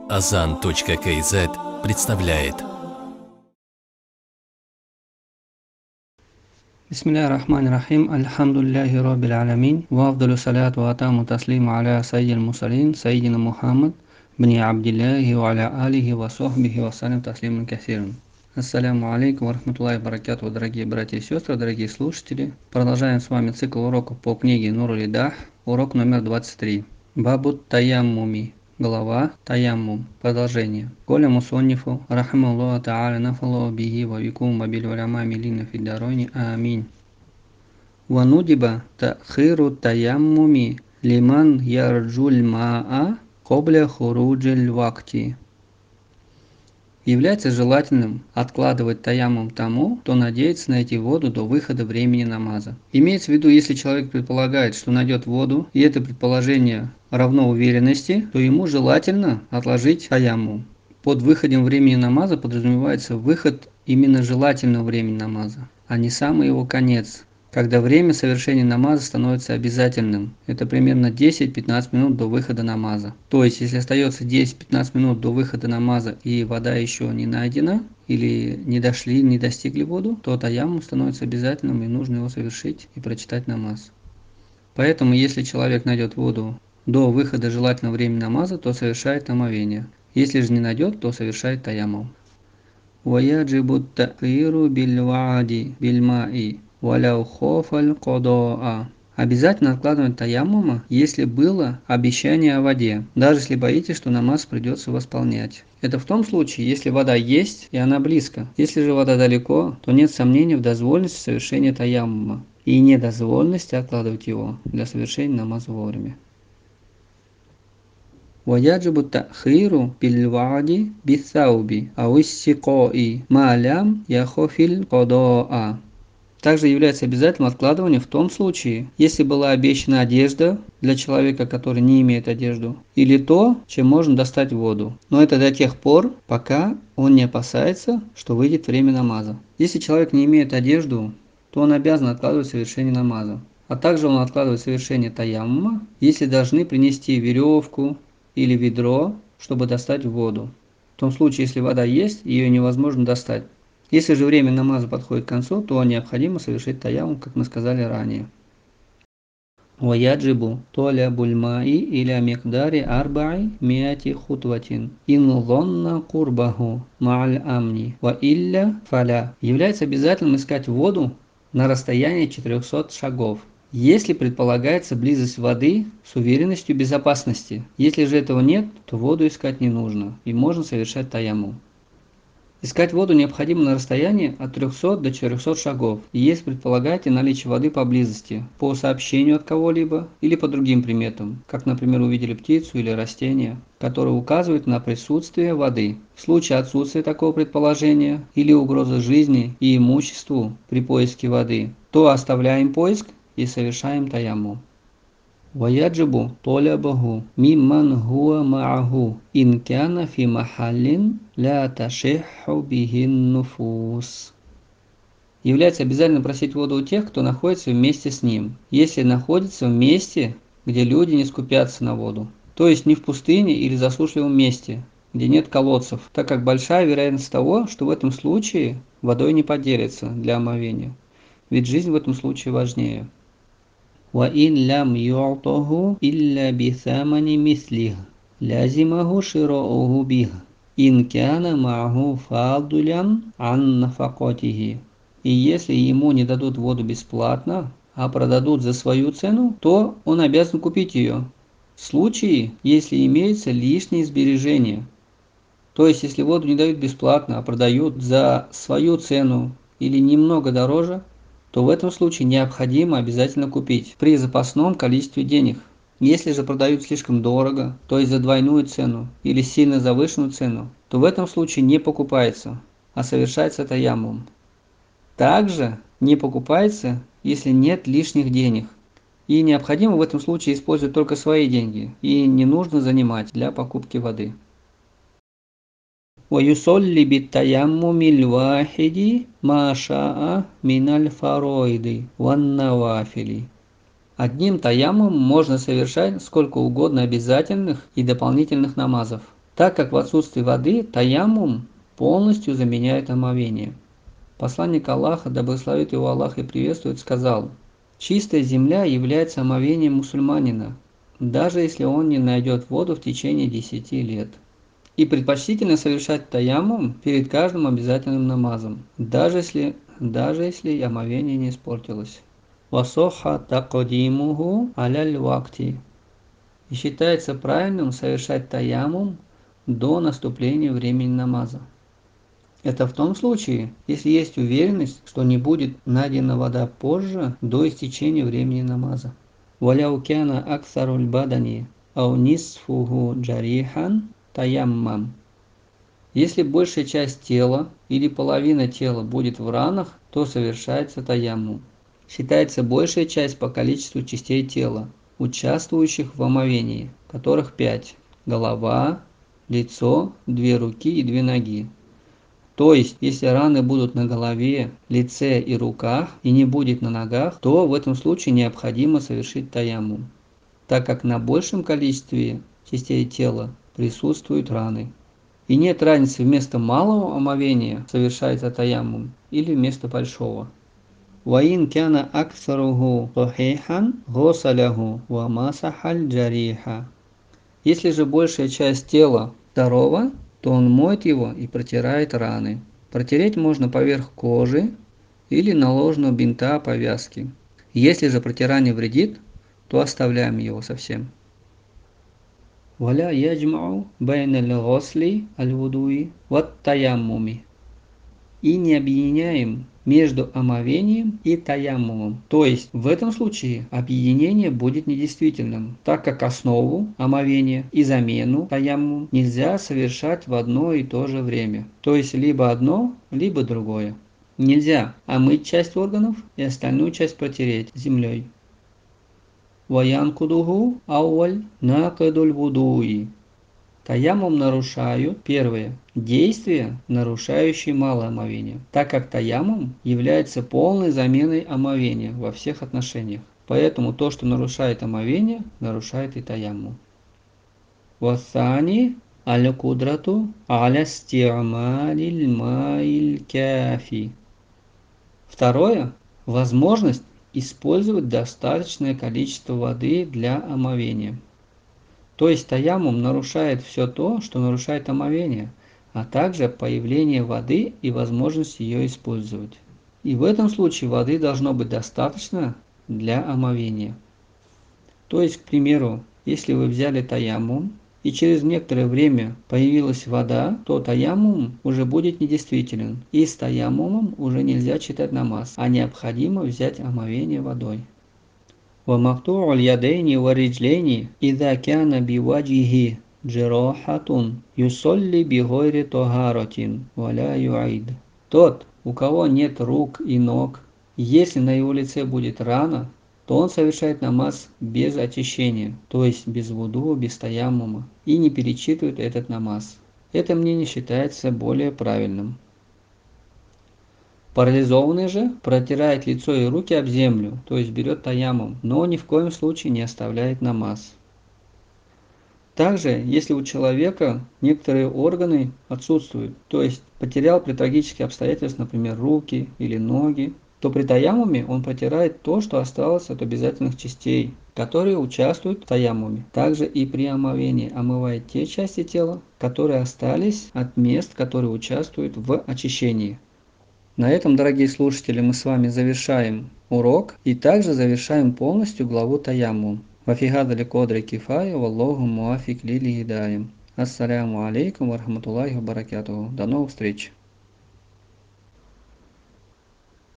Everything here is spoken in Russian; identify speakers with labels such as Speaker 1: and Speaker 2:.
Speaker 1: Azan.kz представляет.
Speaker 2: Бисмилляхи рахмани рахим, альхамдулиллахи роббил алямин, ва афдалу салату ва атаму таслиму аля саййидил мурсалин, саййидина Мухаммад, бни Абдиллахи ва аля алихи ва сохбихи ва салям таслиман касиран. Ассаляму алейкум ва рахматуллахи ва баракатуху, дорогие братья и сестры, дорогие слушатели. Продолжаем с вами цикл уроков по книге Нуруль Идах, урок номер 23. Бабут таяммуми. Глава Таяммум. Продолжение. Коля мусоннифу, рахималлаху та'аля, нафаллаху бихи ва викум ва биль уляма милина фиддаройни, амин. Ванудиба та'хиру таяммуми лиман ярджуль ма'a кобля хуруджель вакти. Является желательным откладывать таяммум тому, кто надеется найти воду до выхода времени намаза. Имеется в виду, если человек предполагает, что найдет воду, и это предположение равно уверенности, то ему желательно отложить таяммум. Под выходом времени намаза подразумевается выход именно желательного времени намаза, а не самый его конец, когда время совершения намаза становится обязательным. Это примерно 10-15 минут до выхода намаза. То есть, если остается 10-15 минут до выхода намаза и вода еще не найдена, или не достигли воду, то таяммум становится обязательным и нужно его совершить и прочитать намаз. Поэтому, если человек найдет воду до выхода желательного времени намаза, то совершает омовение. Если же не найдет, то совершает таяммум. وَيَجِبُ التَّأْخِيرُ بِالْوَعْدِ بِالْمَاءِ وَلَوْ خَافَ الْقَضَاءَ. Обязательно откладывать таяммума, если было обещание о воде, даже если боитесь, что намаз придется восполнять. Это в том случае, если вода есть и она близко. Если же вода далеко, то нет сомнений в дозволенности совершения таяммума и недозволенности откладывать его для совершения намаза вовремя. ويجب التأخير بالوعد بالثوب أو السقاء ما لم يخف القضاء. Также является обязательным откладывание в том случае, если была обещана одежда для человека, который не имеет одежду, или то, чем можно достать воду. Но это до тех пор, пока он не опасается, что выйдет время намаза. Если человек не имеет одежду, то он обязан откладывать совершение намаза. А также он откладывает совершение таяммума, если должны принести веревку или ведро, чтобы достать воду. В том случае, если вода есть, ее невозможно достать. Если же время намаза подходит к концу, то необходимо совершить таяммум, как мы сказали ранее. وَيَجِبُ طَلَبُ الْمَاءِ إِلَى مِقْدَارِ 400 خُطْوَةٍ إِنْ ظَنَّ قُرْبَهُ مَعَ الْأَمْنِ وَإِلَّا فَلَا. Является обязательным искать воду на расстоянии 400 шагов, если предполагается близость воды с уверенностью безопасности. Если же этого нет, то воду искать не нужно и можно совершать таяммум. Искать воду необходимо на расстоянии от 300 до 400 шагов, если предполагаете наличие воды поблизости, по сообщению от кого-либо или по другим приметам, как, например, увидели птицу или растение, которые указывают на присутствие воды. В случае отсутствия такого предположения или угрозы жизни и имуществу при поиске воды, то оставляем поиск и совершаем таяммум. ويجب طلبه ممن هو معه إن كان في محل لا تشح به النفوس. Является обязательным просить воду у тех, кто находится вместе с ним, если находится в месте, где люди не скупятся на воду. То есть не в пустыне или засушливом месте, где нет колодцев, так как большая вероятность того, что в этом случае водой не поделится для омовения. Ведь жизнь в этом случае важнее. وَإِنْ لَمْ يُعْطَهُ إِلَّا بِثَمَنِ مِثْلِهِ لَازِمَهُ شِرَاؤُهُ بِهِ إِنْ كَانَ مَعَهُ فَاضِلًا عَنْ نَفَقَتِهِ. И если ему не дадут воду бесплатно, а продадут за свою цену, то он обязан купить ее. В случае, если имеются лишние сбережения. То есть, если воду не дают бесплатно, а продают за свою цену или немного дороже, то в этом случае необходимо обязательно купить при запасном количестве денег. Если же продают слишком дорого, то есть за двойную цену или сильно завышенную цену, то в этом случае не покупается, а совершается таяммум. Также не покупается, если нет лишних денег. И необходимо в этом случае использовать только свои деньги, и не нужно занимать для покупки воды. ويصلي بالتيمم الواحد ما شاء من الفرائض والنوافل. Одним таяммумом можно совершать сколько угодно обязательных и дополнительных намазов. так как в отсутствии воды таяммум полностью заменяет омовение. Посланник Аллаха, да благословит его Аллах и приветствует, сказал: «Чистая земля является омовением мусульманина, даже если он не найдет воду в течение 10 лет. И предпочтительно совершать таяммум перед каждым обязательным намазом, даже если омовение не испортилось. Васоха такодимуху аляль вакти. И считается правильным совершать таяммум до наступления времени намаза. Это в том случае, если есть уверенность, что не будет найдена вода позже, до истечения времени намаза. Валяу кяна аксаруль бадани ау нисфуху джарихан таяммам. Если большая часть тела или половина тела будет в ранах, то совершается таяммум. Считается большая часть по количеству частей тела, участвующих в омовении, которых 5: голова, лицо, 2 руки и 2 ноги. То есть, если раны будут на голове, лице и руках и не будет на ногах, то в этом случае необходимо совершить таяммум, так как на большем количестве частей тела присутствуют раны. И нет разницы, вместо малого омовения совершается таяммум или вместо большого. Ваин кяна аксаруху сахихан госаляху ва масахаль джариха. Если же большая часть тела здорова, то он моет его и протирает раны. Протереть можно поверх кожи или наложенного бинта повязки. Если же протирание вредит, то оставляем его совсем. Валя яджмау байналь госли аль-вудуи ват таяммуми. И не объединяем между омовением и таяммумом. То есть в этом случае объединение будет недействительным, так как основу омовения и замену таяммум нельзя совершать в одно и то же время. То есть либо одно, либо другое. Нельзя омыть часть органов и остальную часть протереть землей. Ваянкудуху ауаль накадуль вудуи. Таяммум нарушают, первое, действия, нарушающие малое омовение, так как таяммум является полной заменой омовения во всех отношениях. Поэтому то, что нарушает омовение, нарушает и таяммум. Вассани аль-кудрату аля сти'малиль маиль кафи. Второе, возможность использовать достаточное количество воды для омовения. То есть таяммум нарушает все то, что нарушает омовение, а также появление воды и возможность ее использовать. И в этом случае воды должно быть достаточно для омовения. То есть, к примеру, если вы взяли таяммум и через некоторое время появилась вода, то таяммум уже будет недействителен, и с таяммумом уже нельзя читать намаз, а необходимо взять омовение водой. ومقطوع اليدين والرجلين إذا كان بوجهه جراحة يصلي بغير طهارة ولا يعيد. Тот, у кого нет рук и ног, если на его лице будет рана, то он совершает намаз без очищения, то есть без вуду, без таяммума, и не перечитывает этот намаз. Это мнение считается более правильным. Парализованный же протирает лицо и руки об землю, то есть берет таяммум, но ни в коем случае не оставляет намаз. Также, если у человека некоторые органы отсутствуют, то есть потерял при трагических обстоятельствах, например, руки или ноги, то при таяммуме он протирает то, что осталось от обязательных частей, которые участвуют в таяммуме. Также и при омовении омывает те части тела, которые остались от мест, которые участвуют в очищении. На этом, дорогие слушатели, мы с вами завершаем урок и также завершаем полностью главу таяммум. Вафигада ликодри кифая, валлаху муафик лили гидаям. Ассаляму алейкум ва рахматуллахи ва баракатуху. До новых встреч!